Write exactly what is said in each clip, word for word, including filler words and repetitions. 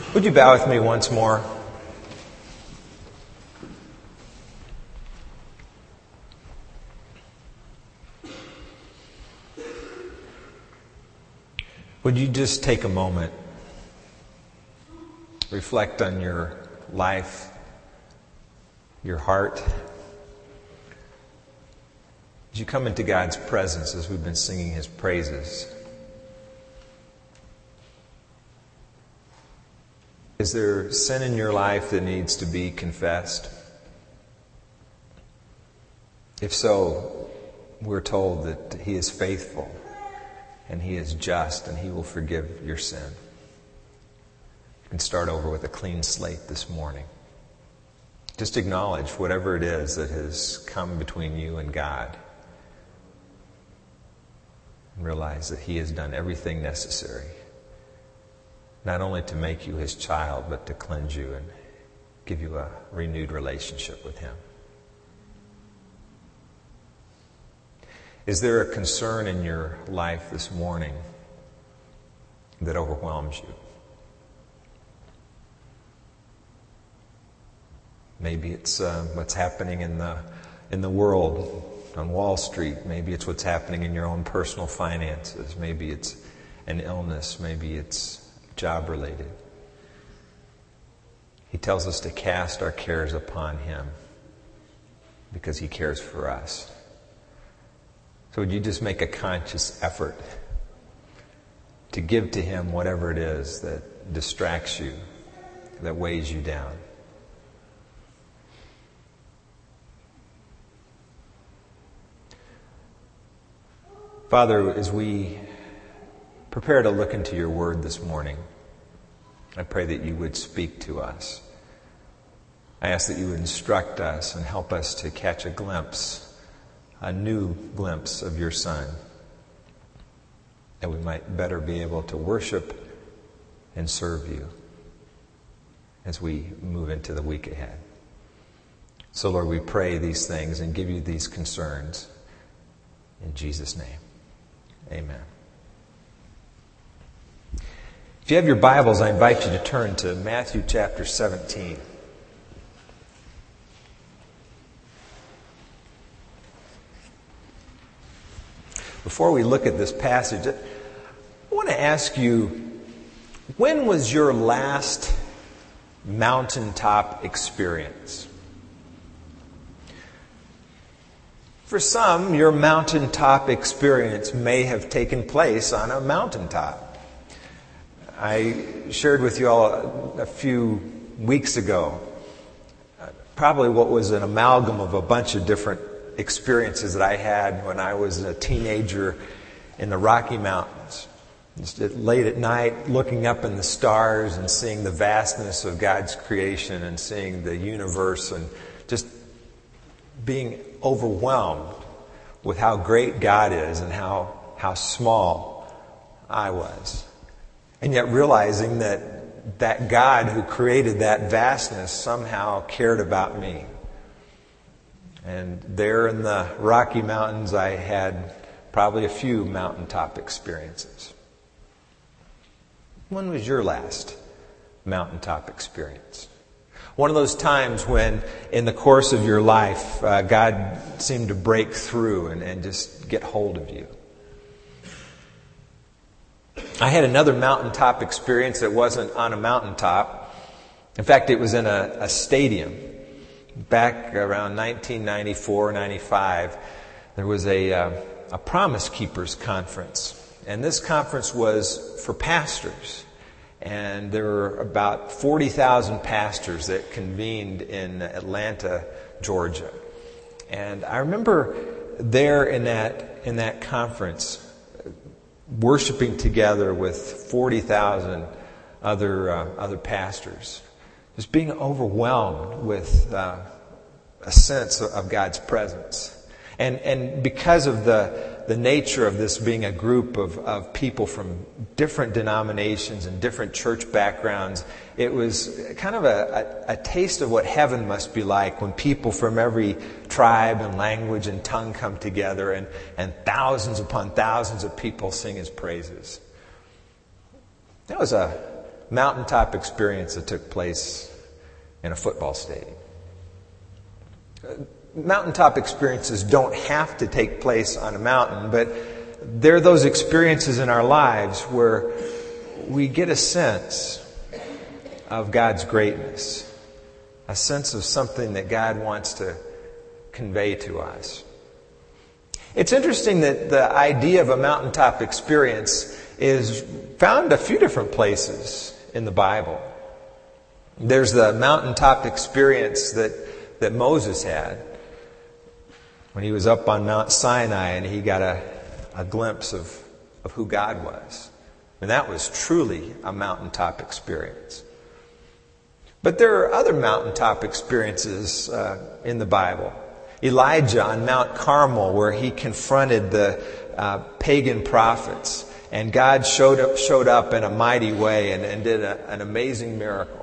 Would you bow with me once more? Would you just take a moment, reflect on your life, your heart? As you come into God's presence as we've been singing His praises, is there sin in your life that needs to be confessed? If so, we're told that He is faithful and He is just and He will forgive your sin. You can start over with a clean slate this morning. Just acknowledge whatever it is that has come between you and God. And realize that He has done everything necessary, not only to make you His child, but to cleanse you and give you a renewed relationship with Him. Is there a concern in your life this morning that overwhelms you? Maybe it's uh, what's happening in the in the world on Wall Street. Maybe it's what's happening in your own personal finances. Maybe it's an illness. Maybe it's job related. He tells us to cast our cares upon Him because He cares for us. So would you just make a conscious effort to give to Him whatever it is that distracts you, that weighs you down? Father, as we prepare to look into your word this morning, I pray that you would speak to us. I ask that you would instruct us and help us to catch a glimpse, a new glimpse of your Son, that we might better be able to worship and serve you as we move into the week ahead. So, Lord, we pray these things and give you these concerns. In Jesus' name, amen. If you have your Bibles, I invite you to turn to Matthew chapter seventeen. Before we look at this passage, I want to ask you, when was your last mountaintop experience? For some, your mountaintop experience may have taken place on a mountaintop. I shared with you all a, a few weeks ago probably what was an amalgam of a bunch of different experiences that I had when I was a teenager in the Rocky Mountains. Just late at night, looking up in the stars and seeing the vastness of God's creation and seeing the universe and just being overwhelmed with how great God is and how, how small I was. And yet realizing that that God who created that vastness somehow cared about me. And there in the Rocky Mountains, I had probably a few mountaintop experiences. When was your last mountaintop experience? One of those times when, in the course of your life, uh, God seemed to break through and, and just get hold of you. I had another mountaintop experience that wasn't on a mountaintop. In fact, it was in a, a stadium. Back around nineteen ninety-four, ninety-five, there was a, uh, a Promise Keepers conference. And this conference was for pastors. And there were about forty thousand pastors that convened in Atlanta, Georgia. And I remember there in that in that conference, worshiping together with forty thousand other uh, other pastors, just being overwhelmed with uh, a sense of God's presence. And and because of the the nature of this being a group of, of people from different denominations and different church backgrounds, it was kind of a, a, a taste of what heaven must be like when people from every tribe and language and tongue come together and, and thousands upon thousands of people sing His praises. That was a mountaintop experience that took place in a football stadium. Mountaintop experiences don't have to take place on a mountain, but they're those experiences in our lives where we get a sense of God's greatness, a sense of something that God wants to convey to us. It's interesting that the idea of a mountaintop experience is found a few different places in the Bible. There's the mountaintop experience that, that Moses had when he was up on Mount Sinai and he got a, a glimpse of, of who God was. And that was truly a mountaintop experience. But there are other mountaintop experiences uh, in the Bible. Elijah on Mount Carmel, where he confronted the uh, pagan prophets, and God showed up, showed up in a mighty way and, and did a, an amazing miracle.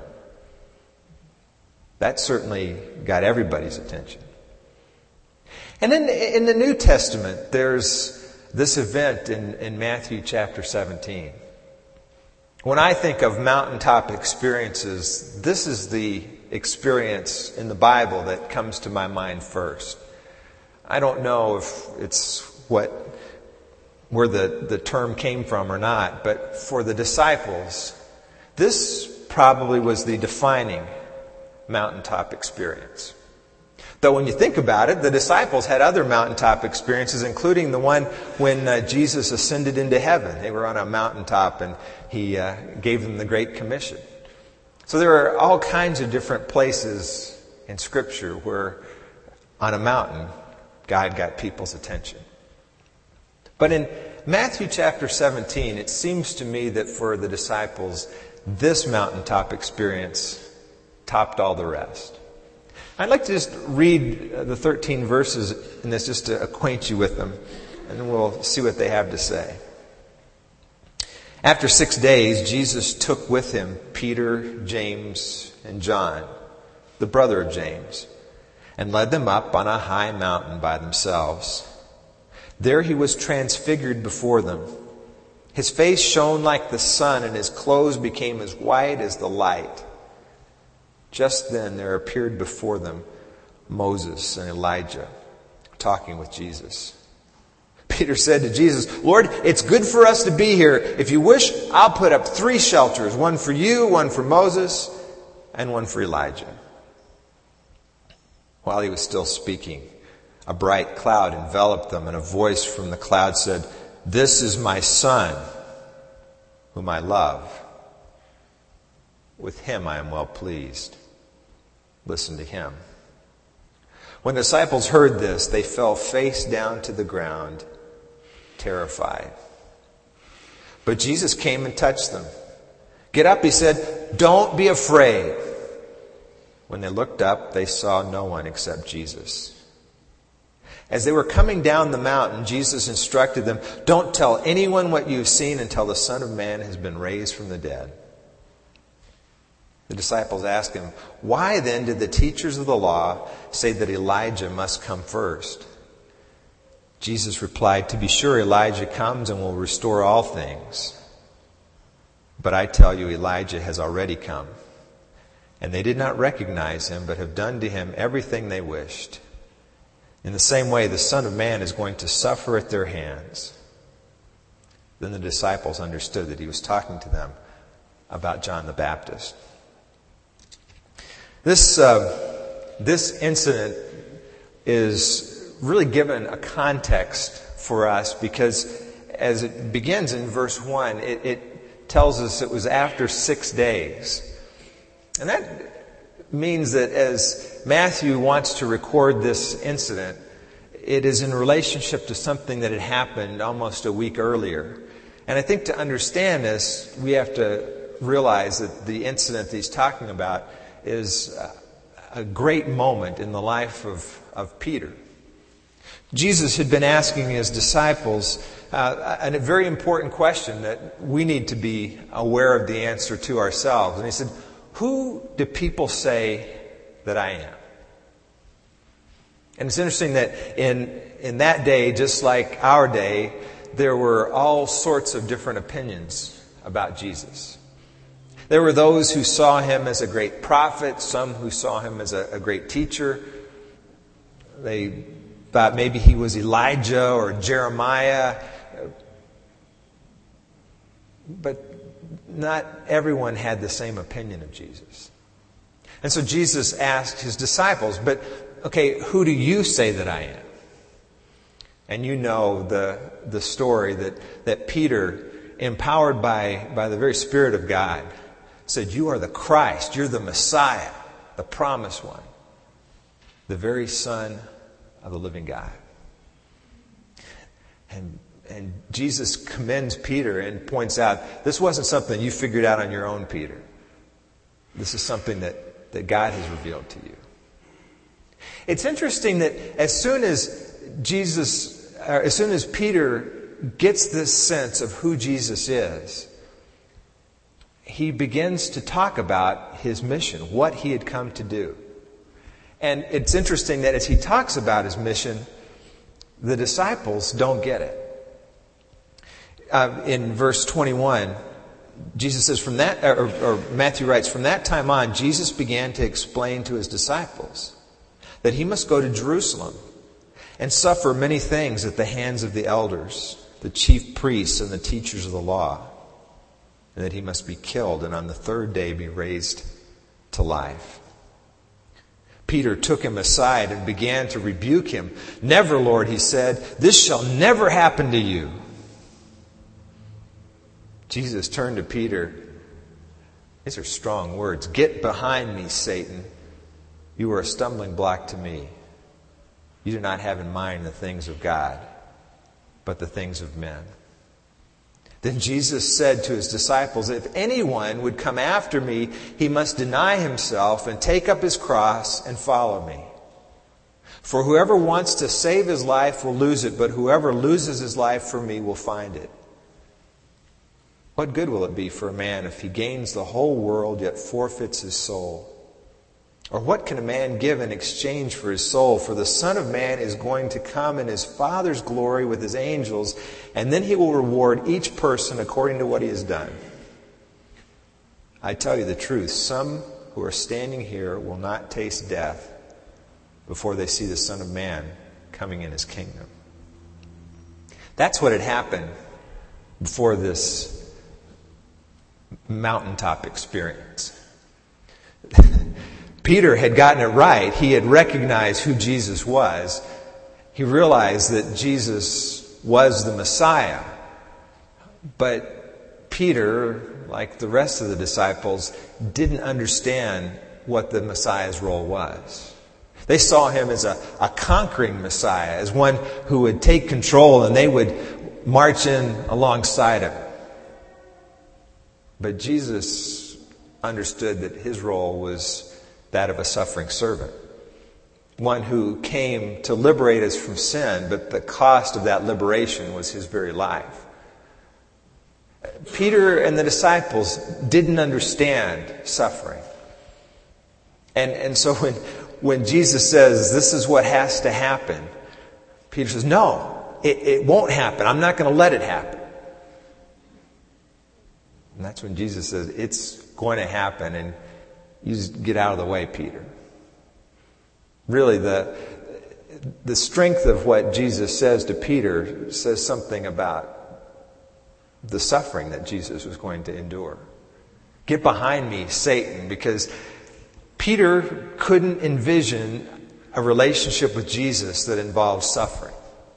That certainly got everybody's attention. And then in the New Testament, there's this event in, in Matthew chapter seventeen. When I think of mountaintop experiences, this is the experience in the Bible that comes to my mind first. I don't know if it's what where the, the term came from or not, but for the disciples, this probably was the defining mountaintop experience. Though when you think about it, the disciples had other mountaintop experiences, including the one when uh, Jesus ascended into heaven. They were on a mountaintop and he uh, gave them the Great Commission. So there are all kinds of different places in Scripture where on a mountain, God got people's attention. But in Matthew chapter seventeen, it seems to me that for the disciples, this mountaintop experience topped all the rest. I'd like to just read the thirteen verses in this just to acquaint you with them, and then we'll see what they have to say. After six days, Jesus took with him Peter, James, and John, the brother of James, and led them up on a high mountain by themselves. There he was transfigured before them. His face shone like the sun, and his clothes became as white as the light. Just then there appeared before them Moses and Elijah talking with Jesus. Peter said to Jesus, "Lord, it's good for us to be here. If you wish, I'll put up three shelters, one for you, one for Moses, and one for Elijah." While he was still speaking, a bright cloud enveloped them, and a voice from the cloud said, "This is my son, whom I love. With him I am well pleased. Listen to him." When the disciples heard this, they fell face down to the ground, terrified. But Jesus came and touched them. "Get up," he said. "Don't be afraid." When they looked up, they saw no one except Jesus. As they were coming down the mountain, Jesus instructed them, "Don't tell anyone what you've seen until the Son of Man has been raised from the dead." The disciples asked him, "Why then did the teachers of the law say that Elijah must come first?" Jesus replied, "To be sure, Elijah comes and will restore all things. But I tell you, Elijah has already come. And they did not recognize him, but have done to him everything they wished. In the same way, the Son of Man is going to suffer at their hands." Then the disciples understood that he was talking to them about John the Baptist. This uh, this incident is really given a context for us because as it begins in verse one, it, it tells us it was after six days. And that means that as Matthew wants to record this incident, it is in relationship to something that had happened almost a week earlier. And I think to understand this, we have to realize that the incident that he's talking about is a great moment in the life of, of Peter. Jesus had been asking his disciples uh, a very important question that we need to be aware of the answer to ourselves. And he said, "Who do people say that I am?" And it's interesting that in in that day, just like our day, there were all sorts of different opinions about Jesus. There were those who saw him as a great prophet, some who saw him as a, a great teacher. They thought maybe he was Elijah or Jeremiah. But not everyone had the same opinion of Jesus. And so Jesus asked his disciples, but, okay, who do you say that I am? And you know the the story that, that Peter, empowered by, by the very Spirit of God, said, you are the Christ, you're the Messiah, the promised one, the very Son of the living God. And, and Jesus commends Peter and points out, this wasn't something you figured out on your own, Peter. This is something that, that God has revealed to you. It's interesting that as soon as Jesus, or as soon as Peter gets this sense of who Jesus is, he begins to talk about his mission, what he had come to do. And it's interesting that as he talks about his mission, the disciples don't get it. Uh, in verse twenty-one, Jesus says, from that, or, or Matthew writes, from that time on, Jesus began to explain to his disciples that he must go to Jerusalem and suffer many things at the hands of the elders, the chief priests, and the teachers of the law, and that he must be killed and on the third day be raised to life. Peter took him aside and began to rebuke him. Never, Lord, he said, this shall never happen to you. Jesus turned to Peter. These are strong words. Get behind me, Satan. You are a stumbling block to me. You do not have in mind the things of God, but the things of men. Then Jesus said to his disciples, if anyone would come after me, he must deny himself and take up his cross and follow me. For whoever wants to save his life will lose it, but whoever loses his life for me will find it. What good will it be for a man if he gains the whole world yet forfeits his soul? Or what can a man give in exchange for his soul? For the Son of Man is going to come in his Father's glory with his angels, and then he will reward each person according to what he has done. I tell you the truth, some who are standing here will not taste death before they see the Son of Man coming in his kingdom. That's what had happened before this mountaintop experience. Peter had gotten it right. He had recognized who Jesus was. He realized that Jesus was the Messiah. But Peter, like the rest of the disciples, didn't understand what the Messiah's role was. They saw him as a, a conquering Messiah, as one who would take control and they would march in alongside him. But Jesus understood that his role was that of a suffering servant. One who came to liberate us from sin, but the cost of that liberation was his very life. Peter and the disciples didn't understand suffering. And, and so when, when Jesus says, this is what has to happen, Peter says, no, it, it won't happen. I'm not going to let it happen. And that's when Jesus says, it's going to happen, and you just get out of the way, Peter. Really, the, the strength of what Jesus says to Peter says something about the suffering that Jesus was going to endure. Get behind me, Satan, because Peter couldn't envision a relationship with Jesus that involved suffering.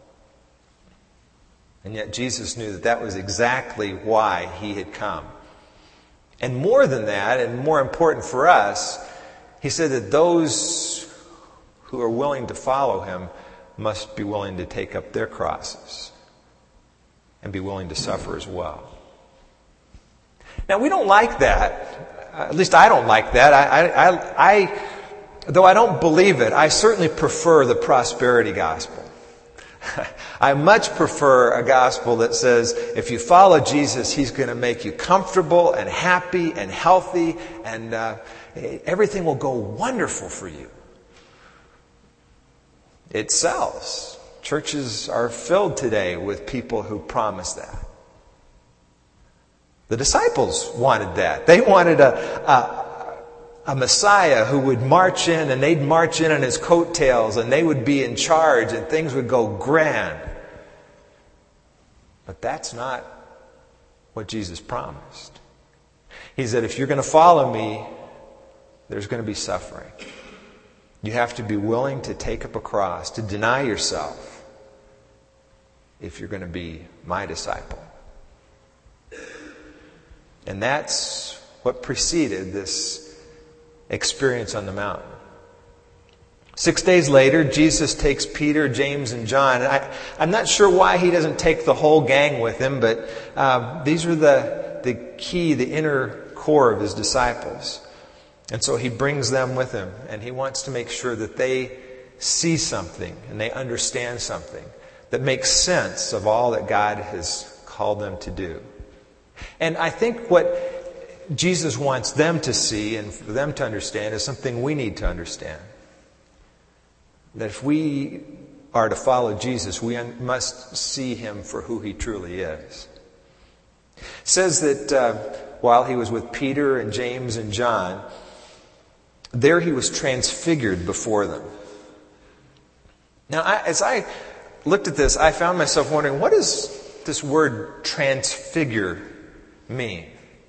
And yet Jesus knew that that was exactly why he had come. And more than that, and more important for us, he said that those who are willing to follow him must be willing to take up their crosses and be willing to suffer as well. Now, we don't like that. At least I don't like that. I, I, I, though I don't believe it, I certainly prefer the prosperity gospel. I much prefer a gospel that says if you follow Jesus, he's going to make you comfortable and happy and healthy, and uh, everything will go wonderful for you. It sells. Churches are filled today with people who promise that. The disciples wanted that. They wanted a, a, a Messiah who would march in, and they'd march in on his coattails, and they would be in charge, and things would go grand. But that's not what Jesus promised. He said, if you're going to follow me, there's going to be suffering. You have to be willing to take up a cross, to deny yourself, if you're going to be my disciple. And that's what preceded this experience on the mountain. Six days later, Jesus takes Peter, James, and John. And I, I'm not sure why he doesn't take the whole gang with him, but uh, these are the, the key, the inner core of his disciples. And so he brings them with him, and he wants to make sure that they see something and they understand something that makes sense of all that God has called them to do. And I think what Jesus wants them to see and for them to understand is something we need to understand. That if we are to follow Jesus, we must see him for who he truly is. It says that uh, while he was with Peter and James and John, there he was transfigured before them. Now, I, as I looked at this, I found myself wondering, what does this word transfigure mean?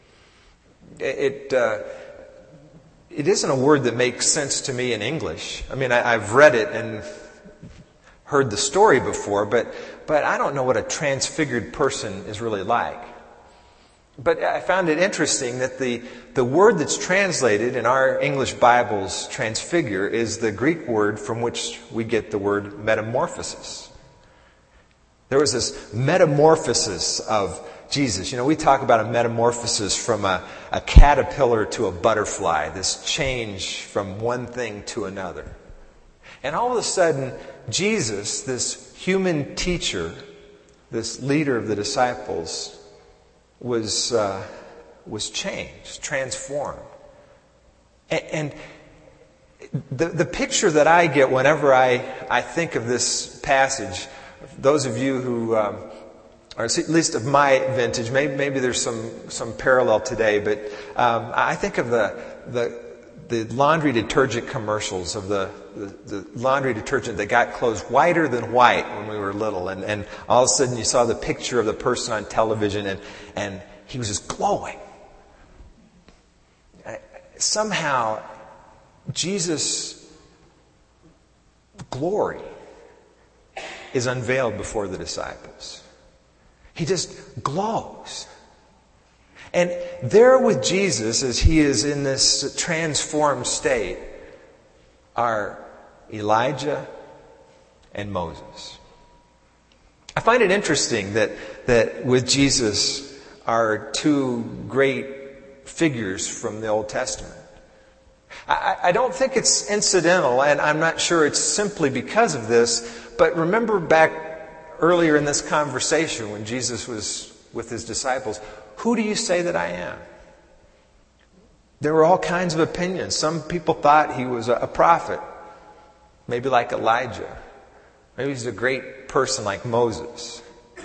It uh, it isn't a word that makes sense to me in English. I mean, I, I've read it and heard the story before, but but I don't know what a transfigured person is really like. But I found it interesting that the, the word that's translated in our English Bibles, transfigure, is the Greek word from which we get the word metamorphosis. There was this metamorphosis of Jesus. You know, we talk about a metamorphosis from a, a caterpillar to a butterfly, this change from one thing to another. And all of a sudden, Jesus, this human teacher, this leader of the disciples, was uh, was changed, transformed. And, and the the picture that I get whenever I, I think of this passage, those of you who um, are at least of my vintage, maybe maybe there's some some parallel today, but um, I think of the the the laundry detergent commercials of the, the, the laundry detergent that got clothes whiter than white when we were little. And, and all of a sudden you saw the picture of the person on television and, and he was just glowing. Somehow, Jesus' glory is unveiled before the disciples. He just glows. And there with Jesus, as he is in this transformed state, are Elijah and Moses. I find it interesting that, that with Jesus are two great figures from the Old Testament. I, I don't think it's incidental, and I'm not sure it's simply because of this, but remember back earlier in this conversation when Jesus was with his disciples, who do you say that I am? There were all kinds of opinions. Some people thought he was a prophet, maybe like Elijah. Maybe he's a great person like Moses.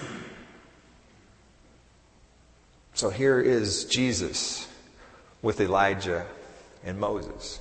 So here is Jesus with Elijah and Moses.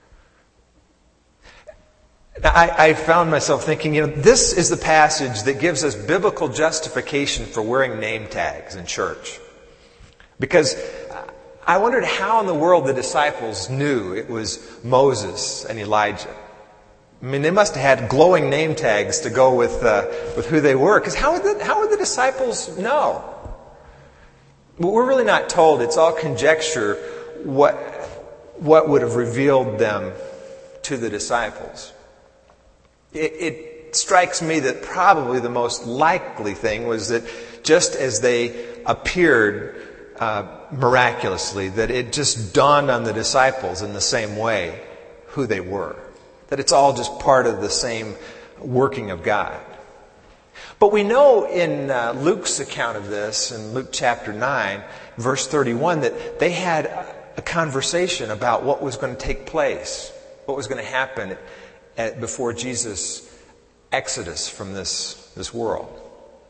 I, I found myself thinking, you know, this is the passage that gives us biblical justification for wearing name tags in church. Because I wondered how in the world the disciples knew it was Moses and Elijah. I mean, they must have had glowing name tags to go with uh, with who they were. Because how would the, how would the disciples know? Well, we're really not told. It's all conjecture what what would have revealed them to the disciples. It, it strikes me that probably the most likely thing was that just as they appeared uh, miraculously, that it just dawned on the disciples in the same way who they were. That it's all just part of the same working of God. But we know in uh, Luke's account of this, in Luke chapter nine, verse thirty-one, that they had a conversation about what was going to take place, what was going to happen at, at, before Jesus' exodus from this, this world.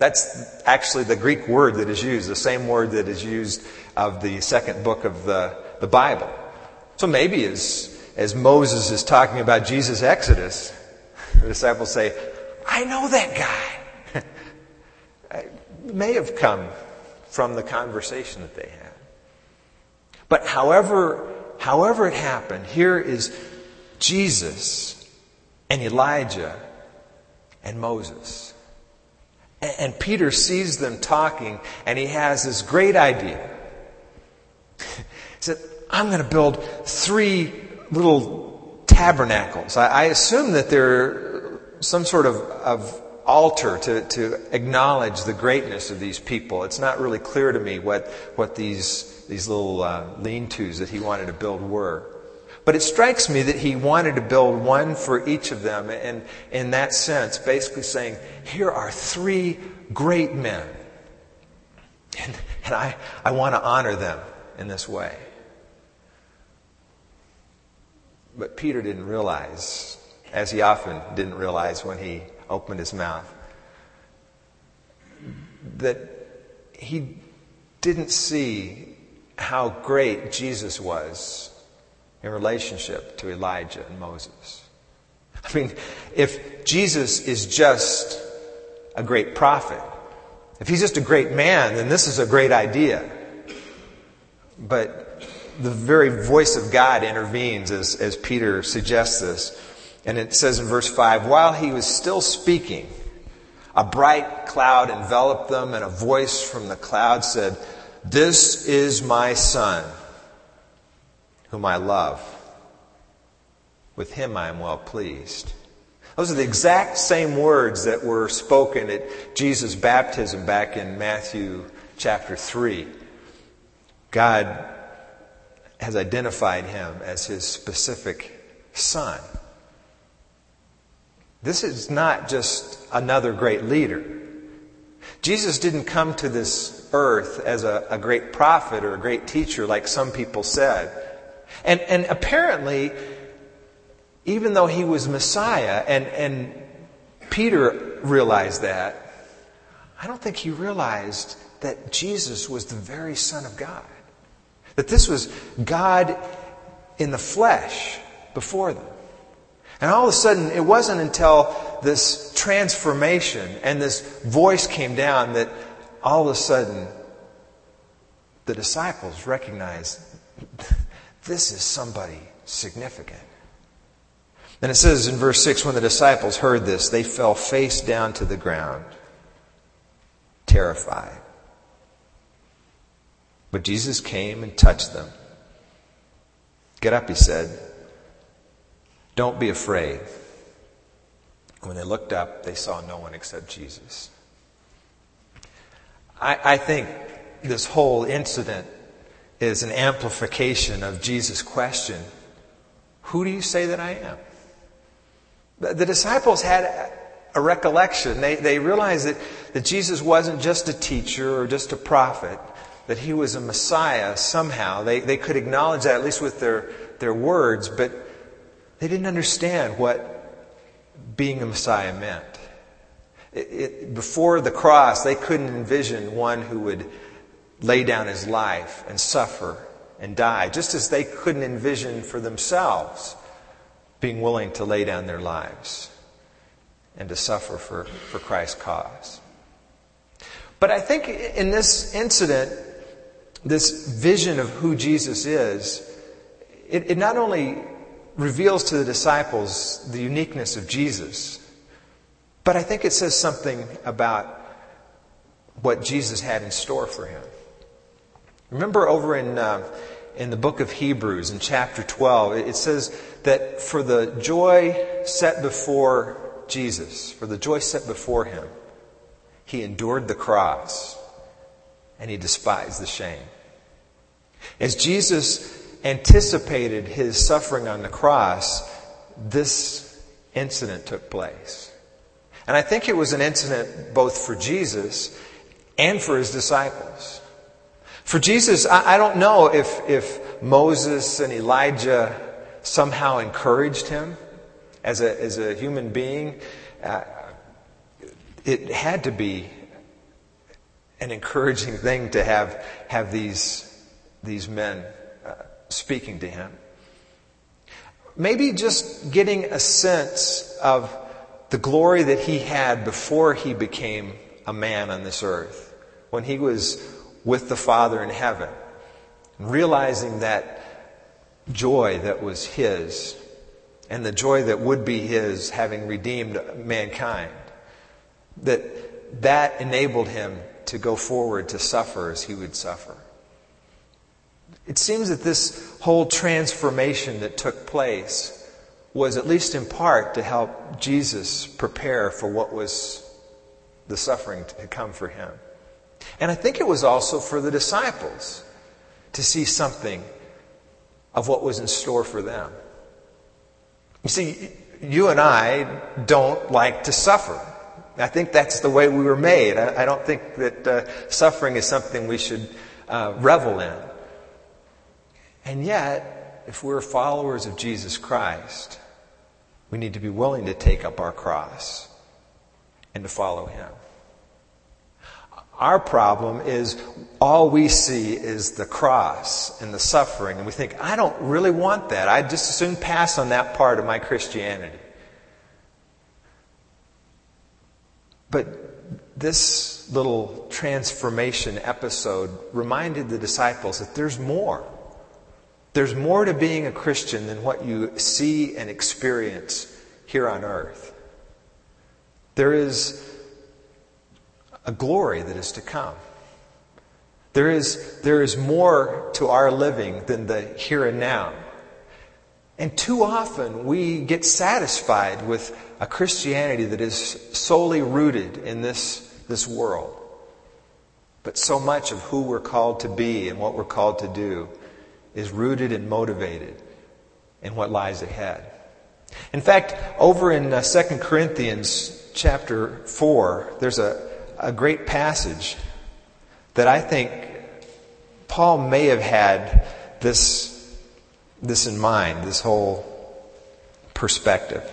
That's actually the Greek word that is used, the same word that is used of the second book of the, the Bible. So maybe as, as Moses is talking about Jesus' Exodus, the disciples say, I know that guy. It may have come from the conversation that they had. But however, however it happened, here is Jesus and Elijah and Moses. And, and Peter sees them talking, and he has this great idea. He said, I'm going to build three little tabernacles. I, I assume that they're some sort of, of altar to, to acknowledge the greatness of these people. It's not really clear to me what, what these, these little uh, lean-tos that he wanted to build were. But it strikes me that he wanted to build one for each of them, and in that sense, basically saying, here are three great men. And, and I, I want to honor them in this way. But Peter didn't realize, as he often didn't realize when he opened his mouth, that he didn't see how great Jesus was in relationship to Elijah and Moses. I mean, if Jesus is just a great prophet, if he's just a great man, then this is a great idea. But the very voice of God intervenes as, as Peter suggests this. And it says in verse five, while he was still speaking, a bright cloud enveloped them, and a voice from the cloud said, this is my son, whom I love. With him I am well pleased. Those are the exact same words that were spoken at Jesus' baptism back in Matthew chapter three. God has identified him as his specific son. This is not just another great leader. Jesus didn't come to this earth as a, a great prophet or a great teacher like some people said. And, and apparently, even though he was Messiah, and, and Peter realized that, I don't think he realized that Jesus was the very Son of God. That this was God in the flesh before them. And all of a sudden, it wasn't until this transformation and this voice came down that all of a sudden the disciples recognized this is somebody significant. Then it says in verse six, when the disciples heard this, they fell face down to the ground, terrified. But Jesus came and touched them. Get up, he said. Don't be afraid. When they looked up, they saw no one except Jesus. I, I think this whole incident is an amplification of Jesus' question, who do you say that I am? The, the disciples had a recollection. They, they realized that, that Jesus wasn't just a teacher or just a prophet, that he was a Messiah somehow. They, they could acknowledge that, at least with their, their words, but they didn't understand what being a Messiah meant. It, it, before the cross, they couldn't envision one who would lay down his life and suffer and die, just as they couldn't envision for themselves being willing to lay down their lives and to suffer for, for Christ's cause. But I think in this incident, this vision of who Jesus is, it, it not only reveals to the disciples the uniqueness of Jesus, but I think it says something about what Jesus had in store for him. Remember over in uh, in the book of Hebrews in chapter twelve, it says that for the joy set before Jesus, for the joy set before him, he endured the cross and he despised the shame. As Jesus anticipated his suffering on the cross, this incident took place. And I think it was an incident both for Jesus and for his disciples. For Jesus, I, I don't know if, if Moses and Elijah somehow encouraged him as a, as a human being. Uh, it had to be an encouraging thing to have, have these, these men uh, speaking to him. Maybe just getting a sense of the glory that he had before he became a man on this earth, when he was with the Father in heaven, realizing that joy that was his and the joy that would be his having redeemed mankind, that that enabled him to go forward to suffer as he would suffer. It seems that this whole transformation that took place was at least in part to help Jesus prepare for what was the suffering to come for him. And I think it was also for the disciples to see something of what was in store for them. You see, you and I don't like to suffer. I think that's the way we were made. I, I don't think that uh, suffering is something we should uh, revel in. And yet, if we're followers of Jesus Christ, we need to be willing to take up our cross and to follow him. Our problem is all we see is the cross and the suffering. And we think, I don't really want that. I'd just as soon pass on that part of my Christianity. But this little transformation episode reminded the disciples that there's more. There's more to being a Christian than what you see and experience here on earth. There is a glory that is to come. There is, there is more to our living than the here and now. And too often we get satisfied with a Christianity that is solely rooted in this, this world. But so much of who we're called to be and what we're called to do is rooted and motivated in what lies ahead. In fact, over in uh, Second Corinthians chapter four, there's a, a great passage that I think Paul may have had this, this in mind, this whole perspective.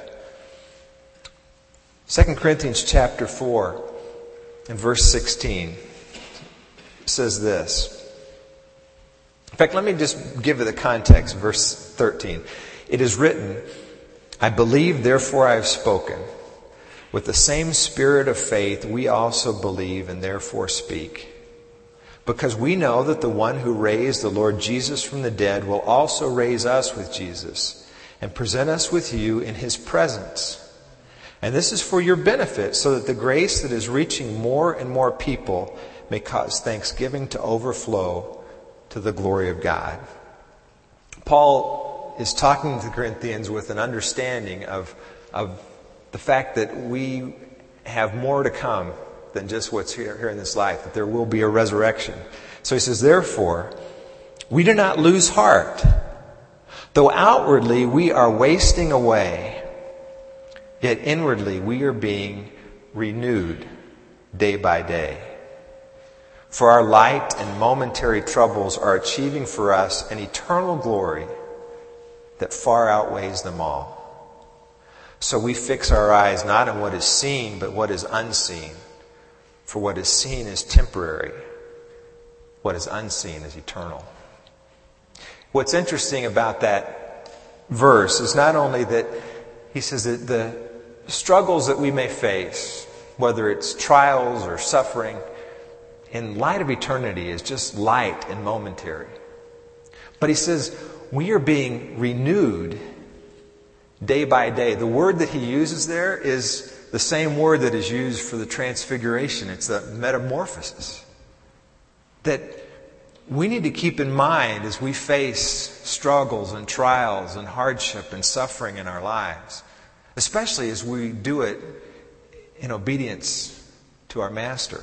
Second Corinthians chapter four and verse sixteen says this. In fact, let me just give you the context, verse thirteen. It is written, I believe, therefore I have spoken. With the same spirit of faith, we also believe and therefore speak. Because we know that the one who raised the Lord Jesus from the dead will also raise us with Jesus and present us with you in his presence. And this is for your benefit, so that the grace that is reaching more and more people may cause thanksgiving to overflow to the glory of God. Paul is talking to the Corinthians with an understanding of, of the fact that we have more to come than just what's here, here in this life, that there will be a resurrection. So he says, therefore, we do not lose heart. Though outwardly we are wasting away, yet inwardly we are being renewed day by day. For our light and momentary troubles are achieving for us an eternal glory that far outweighs them all. So we fix our eyes not on what is seen, but what is unseen. For what is seen is temporary. What is unseen is eternal. What's interesting about that verse is not only that he says that the struggles that we may face, whether it's trials or suffering, in light of eternity is just light and momentary. But he says we are being renewed day by day. The word that he uses there is the same word that is used for the transfiguration. It's the metamorphosis. That we need to keep in mind as we face struggles and trials and hardship and suffering in our lives, especially as we do it in obedience to our Master.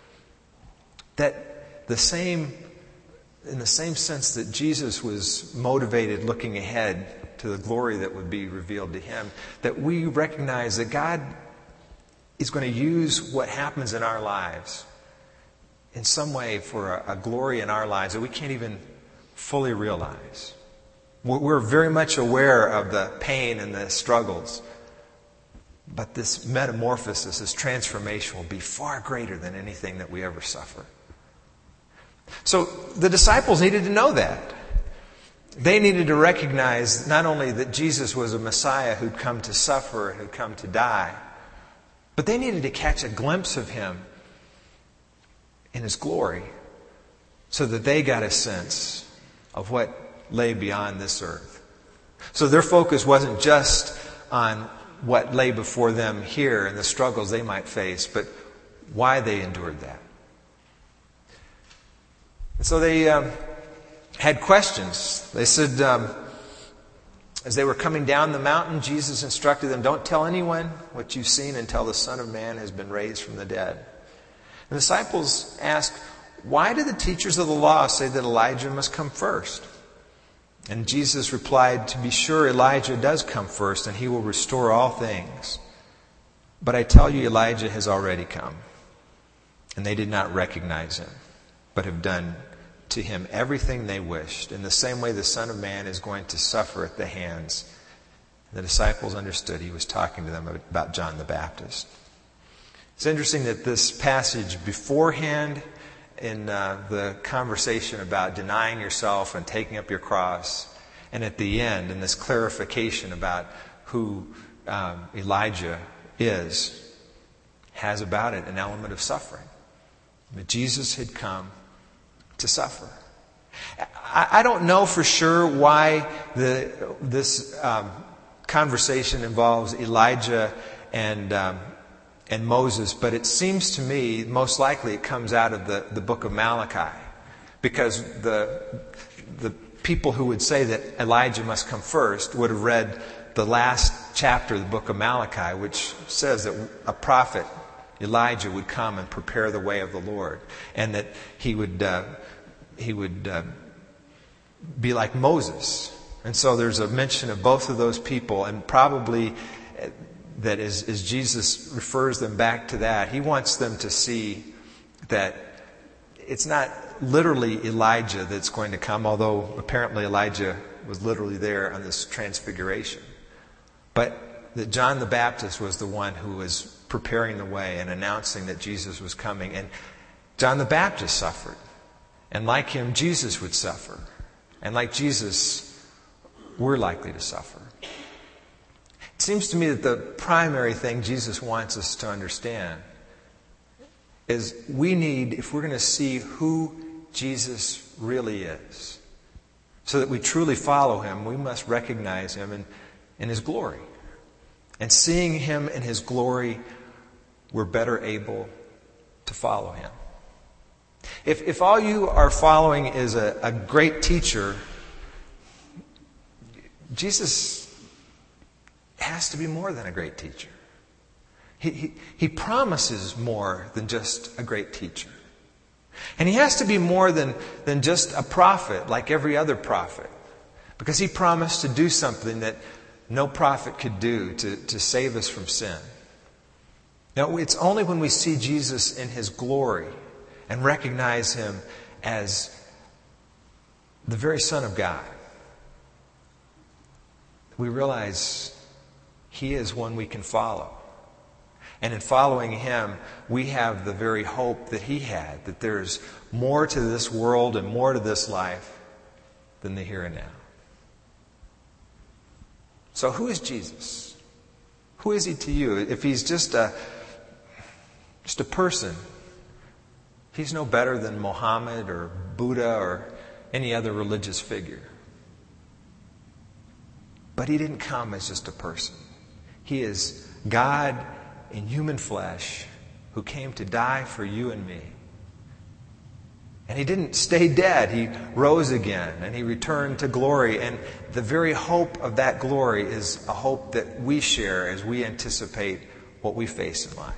That the same, in the same sense that Jesus was motivated looking ahead to the glory that would be revealed to him, that we recognize that God is going to use what happens in our lives in some way for a, a glory in our lives that we can't even fully realize. We're very much aware of the pain and the struggles, but this metamorphosis, this transformation will be far greater than anything that we ever suffer. So the disciples needed to know that. They needed to recognize not only that Jesus was a Messiah who'd come to suffer and who'd come to die, but they needed to catch a glimpse of Him in His glory so that they got a sense of what lay beyond this earth. So their focus wasn't just on what lay before them here and the struggles they might face, but why they endured that. And so they um, had questions. They said, um, as they were coming down the mountain, Jesus instructed them, "Don't tell anyone what you've seen until the Son of Man has been raised from the dead." The disciples asked, "Why do the teachers of the law say that Elijah must come first?" And Jesus replied, "To be sure, Elijah does come first, and he will restore all things. But I tell you, Elijah has already come, and they did not recognize him, but have done to him everything they wished. In the same way, the Son of Man is going to suffer at the hands." The disciples understood he was talking to them about John the Baptist. It's interesting that this passage beforehand in uh, the conversation about denying yourself and taking up your cross, and at the end in this clarification about who um, Elijah is, has about it an element of suffering. That Jesus had come to suffer. I, I don't know for sure why the this um, conversation involves Elijah and um, and Moses, but it seems to me most likely it comes out of the, the book of Malachi, because the the people who would say that Elijah must come first would have read the last chapter of the book of Malachi, which says that a prophet, Elijah, would come and prepare the way of the Lord, and that he would uh, he would uh, be like Moses. And so there's a mention of both of those people, and probably that as, as Jesus refers them back to that, he wants them to see that it's not literally Elijah that's going to come, although apparently Elijah was literally there on this transfiguration, but that John the Baptist was the one who was preparing the way and announcing that Jesus was coming. And John the Baptist suffered, and like him, Jesus would suffer, and like Jesus, we're likely to suffer. It seems to me that the primary thing Jesus wants us to understand is we need, if we're going to see who Jesus really is, so that we truly follow him, we must recognize him in, in his glory. And seeing him in his glory, we're better able to follow him. If, if all you are following is a, a great teacher, Jesus has to be more than a great teacher. He, he, he promises more than just a great teacher. And he has to be more than, than just a prophet like every other prophet, because he promised to do something that no prophet could do to, to save us from sin. Now, it's only when we see Jesus in his glory and recognize him as the very Son of God, we realize he is one we can follow. And in following him, we have the very hope that he had, that there's more to this world and more to this life than the here and now. So who is Jesus? Who is he to you? If he's just a, just a person, he's no better than Muhammad or Buddha or any other religious figure. But he didn't come as just a person. He is God in human flesh who came to die for you and me. And he didn't stay dead. He rose again and he returned to glory. And the very hope of that glory is a hope that we share as we anticipate what we face in life.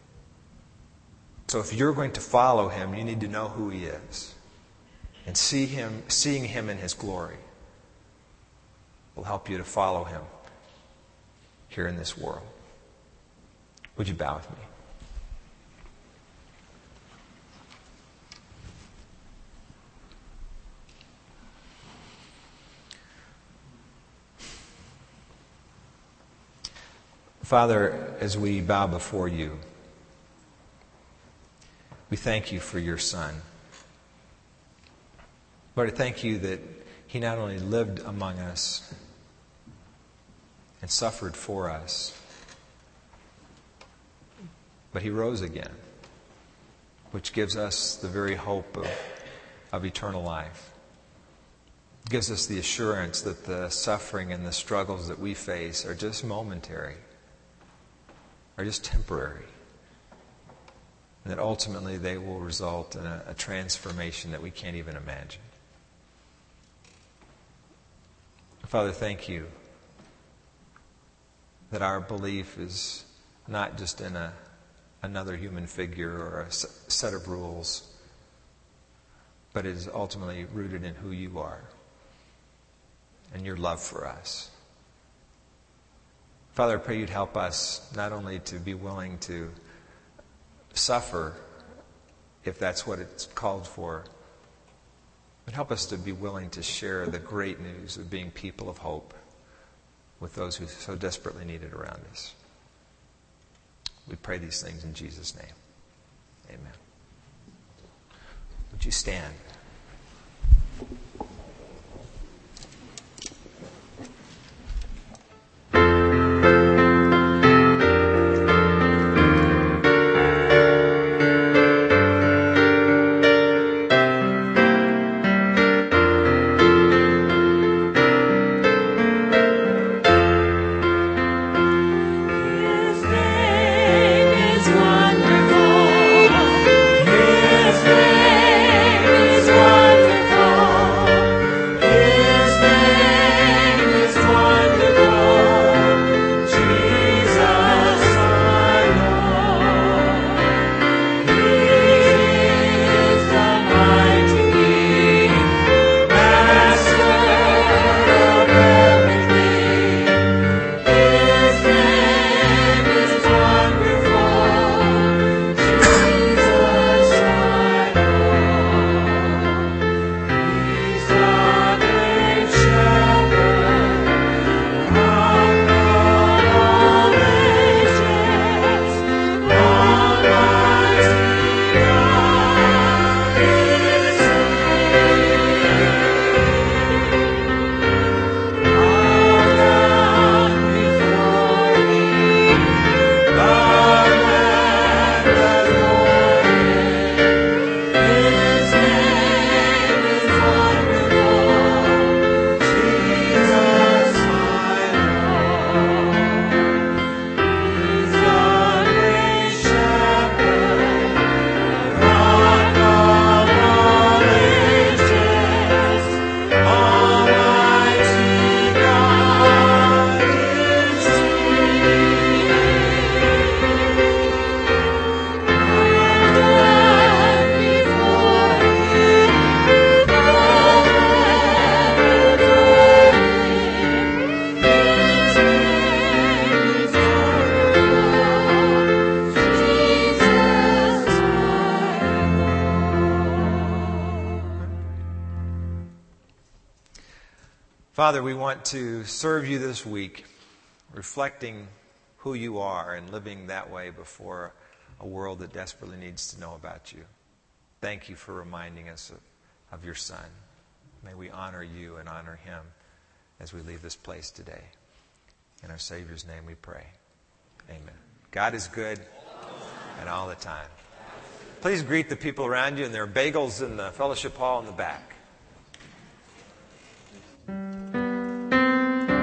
So if you're going to follow him, you need to know who he is. And see him, seeing him in his glory will help you to follow him here in this world. Would you bow with me? Father, as we bow before you, we thank you for your Son. Lord, I thank you that he not only lived among us and suffered for us, but he rose again, which gives us the very hope of, of eternal life. It gives us the assurance that the suffering and the struggles that we face are just momentary, are just temporary, and that ultimately they will result in a, a transformation that we can't even imagine. Father, thank you that our belief is not just in a another human figure or a s- set of rules, but it is ultimately rooted in who you are and your love for us. Father, I pray you'd help us not only to be willing to suffer if that's what it's called for, but help us to be willing to share the great news of being people of hope with those who so desperately need it around us. We pray these things in Jesus' name. Amen. Would you stand? Father, we want to serve you this week, reflecting who you are and living that way before a world that desperately needs to know about you. Thank you for reminding us of, of your Son. May we honor you and honor him as we leave this place today. In our Savior's name we pray. Amen. God is good and all the time. Please greet the people around you, and there are bagels in the fellowship hall in the back.